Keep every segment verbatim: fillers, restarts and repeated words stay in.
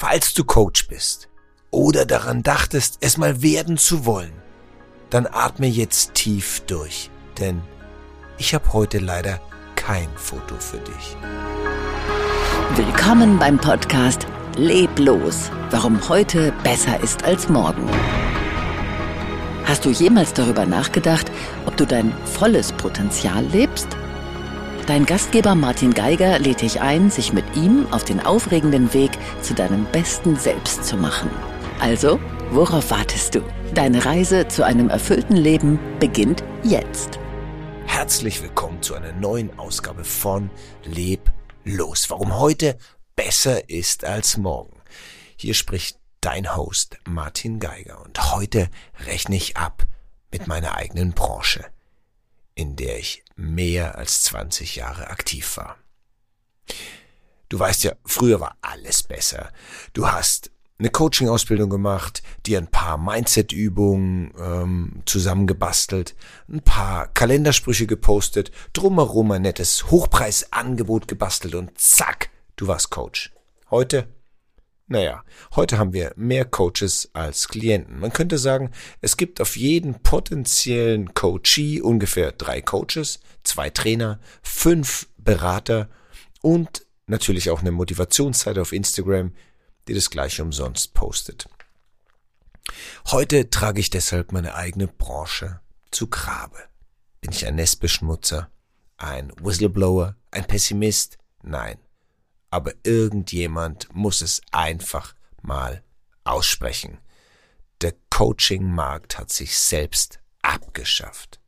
Falls du Coach bist oder daran dachtest, es mal werden zu wollen, dann atme jetzt tief durch, denn ich habe heute leider kein Foto für dich. Willkommen beim Podcast Leb los, warum heute besser ist als morgen. Hast du jemals darüber nachgedacht, ob du dein volles Potenzial lebst? Dein Gastgeber Martin Geiger lädt dich ein, sich mit ihm auf den aufregenden Weg zu deinem besten Selbst zu machen. Also, worauf wartest du? Deine Reise zu einem erfüllten Leben beginnt jetzt. Herzlich willkommen zu einer neuen Ausgabe von Leb los, warum heute besser ist als morgen. Hier spricht dein Host Martin Geiger und heute rechne ich ab mit meiner eigenen Branche, in der ich mehr als zwanzig Jahre aktiv war. Du weißt ja, früher war alles besser. Du hast eine Coaching-Ausbildung gemacht, dir ein paar Mindset-Übungen ähm, zusammengebastelt, ein paar Kalendersprüche gepostet, drumherum ein nettes Hochpreisangebot gebastelt und zack, du warst Coach. Heute? Naja, heute haben wir mehr Coaches als Klienten. Man könnte sagen, es gibt auf jeden potenziellen Coachee ungefähr drei Coaches, zwei Trainer, fünf Berater und natürlich auch eine Motivationsseite auf Instagram, die das gleiche umsonst postet. Heute trage ich deshalb meine eigene Branche zu Grabe. Bin ich ein Nestbeschmutzer, ein Whistleblower, ein Pessimist? Nein. Aber irgendjemand muss es einfach mal aussprechen. Der Coaching-Markt hat sich selbst abgeschafft.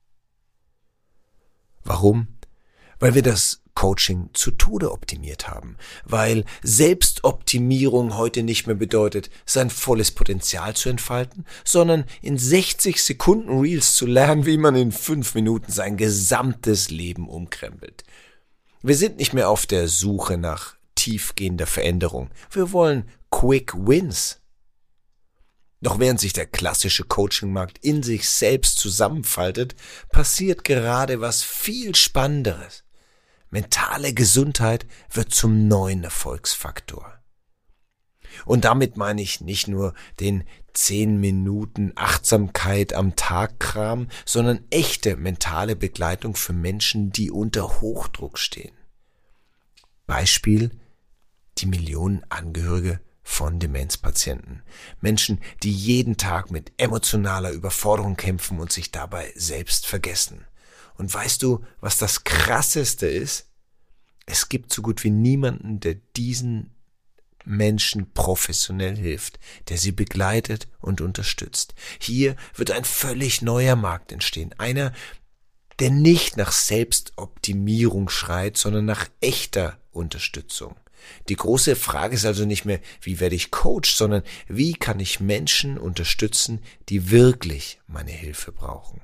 Warum? Weil wir das Coaching zu Tode optimiert haben. Weil Selbstoptimierung heute nicht mehr bedeutet, sein volles Potenzial zu entfalten, sondern in sechzig Sekunden Reels zu lernen, wie man in fünf Minuten sein gesamtes Leben umkrempelt. Wir sind nicht mehr auf der Suche nach tiefgehender Veränderung. Wir wollen Quick Wins. Doch während sich der klassische Coaching-Markt in sich selbst zusammenfaltet, passiert gerade was viel Spannenderes. Mentale Gesundheit wird zum neuen Erfolgsfaktor. Und damit meine ich nicht nur den zehn Minuten Achtsamkeit am Tag Kram, sondern echte mentale Begleitung für Menschen, die unter Hochdruck stehen. Beispiel: die Millionen Angehörige von Demenzpatienten. Menschen, die jeden Tag mit emotionaler Überforderung kämpfen und sich dabei selbst vergessen. Und weißt du, was das Krasseste ist? Es gibt so gut wie niemanden, der diesen Menschen professionell hilft, der sie begleitet und unterstützt. Hier wird ein völlig neuer Markt entstehen. Einer, der nicht nach Selbstoptimierung schreit, sondern nach echter Unterstützung. Die große Frage ist also nicht mehr, wie werde ich Coach, sondern wie kann ich Menschen unterstützen, die wirklich meine Hilfe brauchen.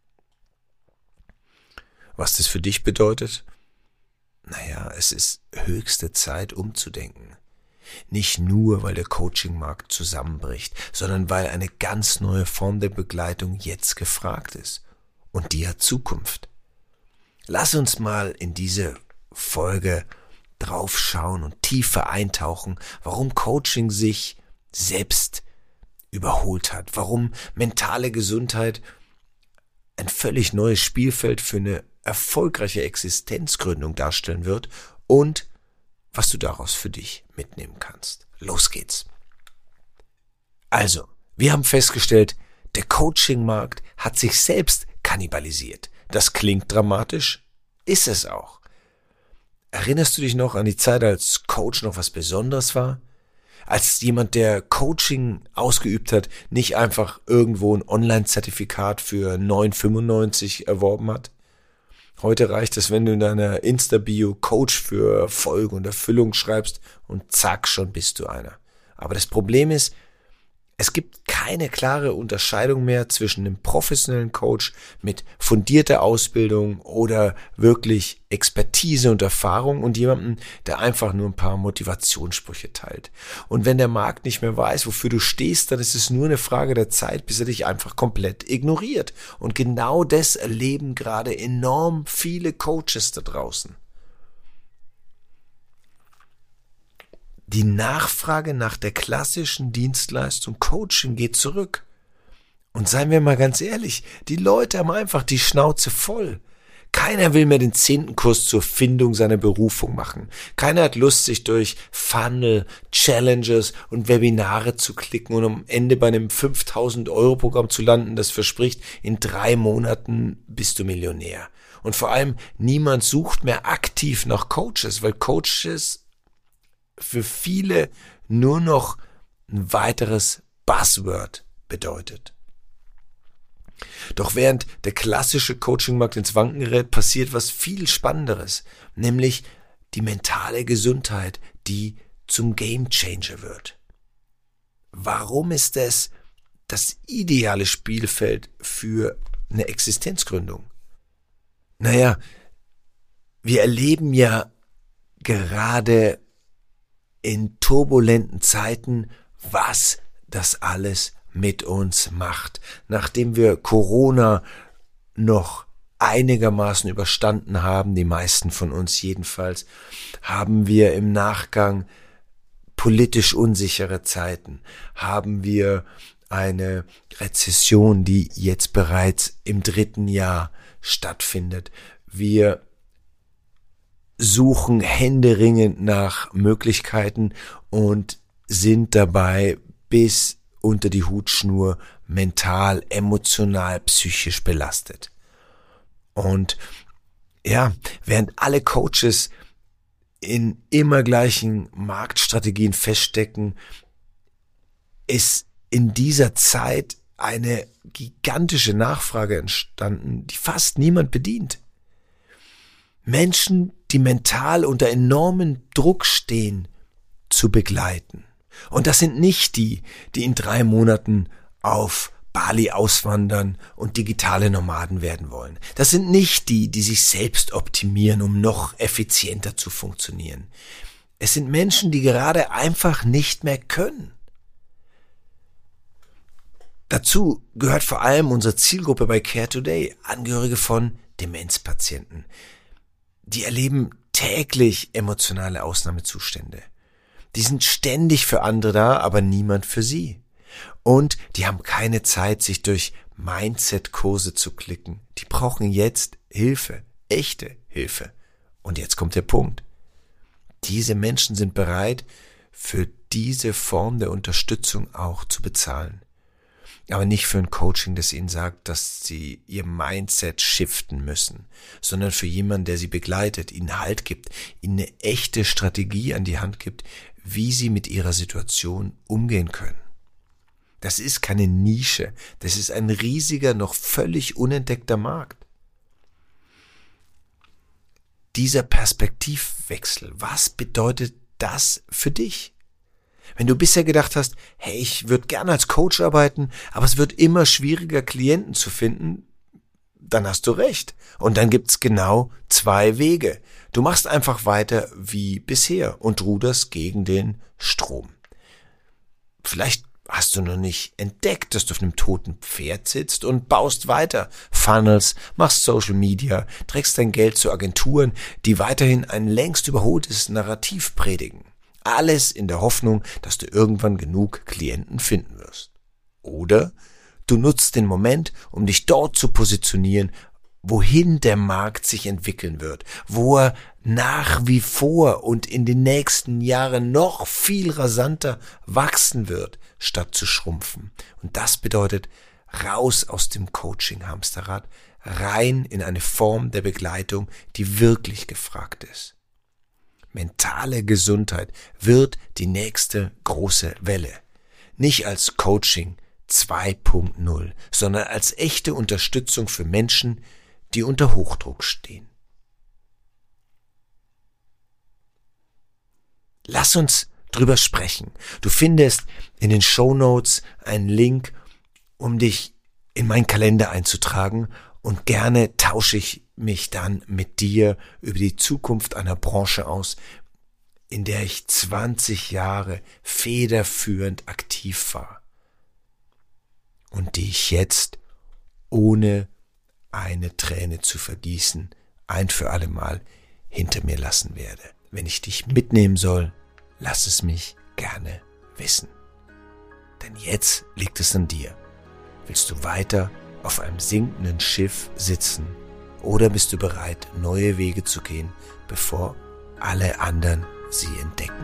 Was das für dich bedeutet? Naja, es ist höchste Zeit umzudenken. Nicht nur, weil der Coaching-Markt zusammenbricht, sondern weil eine ganz neue Form der Begleitung jetzt gefragt ist. Und die hat Zukunft. Lass uns mal in diese Folge draufschauen und tiefer eintauchen, warum Coaching sich selbst überholt hat, warum mentale Gesundheit ein völlig neues Spielfeld für eine erfolgreiche Existenzgründung darstellen wird und was du daraus für dich mitnehmen kannst. Los geht's. Also, wir haben festgestellt, der Coaching-Markt hat sich selbst kannibalisiert. Das klingt dramatisch, ist es auch. Erinnerst du dich noch an die Zeit, als Coach noch was Besonderes war? Als jemand, der Coaching ausgeübt hat, nicht einfach irgendwo ein Online-Zertifikat für neun fünfundneunzig erworben hat? Heute reicht es, wenn du in deiner Insta-Bio Coach für Erfolg und Erfüllung schreibst und zack, schon bist du einer. Aber das Problem ist, es gibt keine klare Unterscheidung mehr zwischen einem professionellen Coach mit fundierter Ausbildung oder wirklich Expertise und Erfahrung und jemandem, der einfach nur ein paar Motivationssprüche teilt. Und wenn der Markt nicht mehr weiß, wofür du stehst, dann ist es nur eine Frage der Zeit, bis er dich einfach komplett ignoriert. Und genau das erleben gerade enorm viele Coaches da draußen. Die Nachfrage nach der klassischen Dienstleistung Coaching geht zurück. Und seien wir mal ganz ehrlich, die Leute haben einfach die Schnauze voll. Keiner will mehr den zehnten Kurs zur Findung seiner Berufung machen. Keiner hat Lust, sich durch Funnel, Challenges und Webinare zu klicken und am Ende bei einem fünftausend Euro Programm zu landen, das verspricht, in drei Monaten bist du Millionär. Und vor allem, niemand sucht mehr aktiv nach Coaches, weil Coaches für viele nur noch ein weiteres Buzzword bedeutet. Doch während der klassische Coachingmarkt ins Wanken gerät, passiert was viel Spannenderes, nämlich die mentale Gesundheit, die zum Gamechanger wird. Warum ist es das ideale Spielfeld für eine Existenzgründung? Naja, wir erleben ja gerade in turbulenten Zeiten, was das alles mit uns macht. Nachdem wir Corona noch einigermaßen überstanden haben, die meisten von uns jedenfalls, haben wir im Nachgang politisch unsichere Zeiten, haben wir eine Rezession, die jetzt bereits im dritten Jahr stattfindet. Wir suchen händeringend nach Möglichkeiten und sind dabei bis unter die Hutschnur mental, emotional, psychisch belastet. Und ja, während alle Coaches in immer gleichen Marktstrategien feststecken, ist in dieser Zeit eine gigantische Nachfrage entstanden, die fast niemand bedient. Menschen, die mental unter enormen Druck stehen, zu begleiten. Und das sind nicht die, die in drei Monaten auf Bali auswandern und digitale Nomaden werden wollen. Das sind nicht die, die sich selbst optimieren, um noch effizienter zu funktionieren. Es sind Menschen, die gerade einfach nicht mehr können. Dazu gehört vor allem unsere Zielgruppe bei Care Today, Angehörige von Demenzpatienten. Die erleben täglich emotionale Ausnahmezustände. Die sind ständig für andere da, aber niemand für sie. Und die haben keine Zeit, sich durch Mindset-Kurse zu klicken. Die brauchen jetzt Hilfe, echte Hilfe. Und jetzt kommt der Punkt. Diese Menschen sind bereit, für diese Form der Unterstützung auch zu bezahlen. Aber nicht für ein Coaching, das ihnen sagt, dass sie ihr Mindset shiften müssen, sondern für jemanden, der sie begleitet, ihnen Halt gibt, ihnen eine echte Strategie an die Hand gibt, wie sie mit ihrer Situation umgehen können. Das ist keine Nische, das ist ein riesiger, noch völlig unentdeckter Markt. Dieser Perspektivwechsel, was bedeutet das für dich? Wenn du bisher gedacht hast, hey, ich würde gerne als Coach arbeiten, aber es wird immer schwieriger, Klienten zu finden, dann hast du recht. Und dann gibt's genau zwei Wege. Du machst einfach weiter wie bisher und ruderst gegen den Strom. Vielleicht hast du noch nicht entdeckt, dass du auf einem toten Pferd sitzt und baust weiter Funnels, machst Social Media, trägst dein Geld zu Agenturen, die weiterhin ein längst überholtes Narrativ predigen. Alles in der Hoffnung, dass du irgendwann genug Klienten finden wirst. Oder du nutzt den Moment, um dich dort zu positionieren, wohin der Markt sich entwickeln wird, wo er nach wie vor und in den nächsten Jahren noch viel rasanter wachsen wird, statt zu schrumpfen. Und das bedeutet raus aus dem Coaching-Hamsterrad, rein in eine Form der Begleitung, die wirklich gefragt ist. Mentale Gesundheit wird die nächste große Welle. Nicht als Coaching zwei Punkt null, sondern als echte Unterstützung für Menschen, die unter Hochdruck stehen. Lass uns drüber sprechen. Du findest in den Shownotes einen Link, um dich in meinen Kalender einzutragen, und gerne tausche ich mich dann mit dir über die Zukunft einer Branche aus, in der ich zwanzig Jahre federführend aktiv war und die ich jetzt ohne eine Träne zu vergießen ein für alle Mal hinter mir lassen werde. Wenn ich dich mitnehmen soll, lass es mich gerne wissen. Denn jetzt liegt es an dir. Willst du weiter auf einem sinkenden Schiff sitzen oder bist du bereit, neue Wege zu gehen, bevor alle anderen sie entdecken?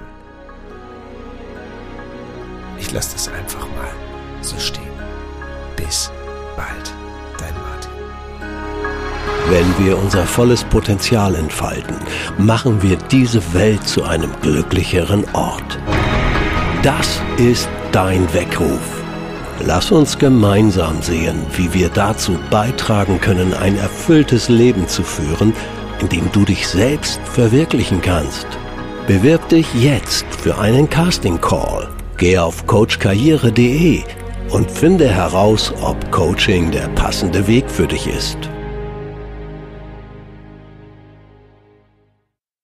Ich lasse das einfach mal so stehen. Bis bald, dein Martin. Wenn wir unser volles Potenzial entfalten, machen wir diese Welt zu einem glücklicheren Ort. Das ist dein Weckruf. Lass uns gemeinsam sehen, wie wir dazu beitragen können, ein erfülltes Leben zu führen, in dem du dich selbst verwirklichen kannst. Bewirb dich jetzt für einen Casting-Call. Geh auf coach karriere punkt de und finde heraus, ob Coaching der passende Weg für dich ist.